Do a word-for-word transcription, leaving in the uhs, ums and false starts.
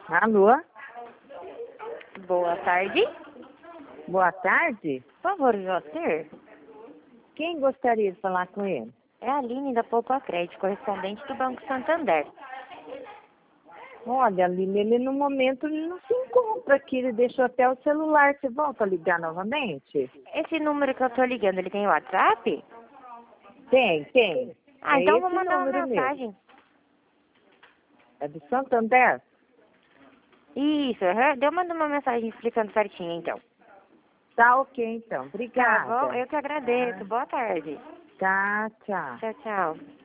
Alô? Boa tarde. Boa tarde. Por favor, Joter. Quem gostaria de falar com ele? É a Aline da Poupa Crédito, correspondente do Banco Santander. Olha, Aline, ele no momento ele não se encontra aqui, ele deixou até o celular. Você volta a ligar novamente? Esse número que eu tô ligando, ele tem WhatsApp? Tem, tem. Ah, É então eu vou esse mandar uma número mesmo. mensagem. É do Santander? Isso, aham. Eu mando uma mensagem explicando certinho, então. Tá ok, então. Tá bom? Obrigada. Eu que agradeço. Boa tarde. Tá, tchau. Tchau, tchau.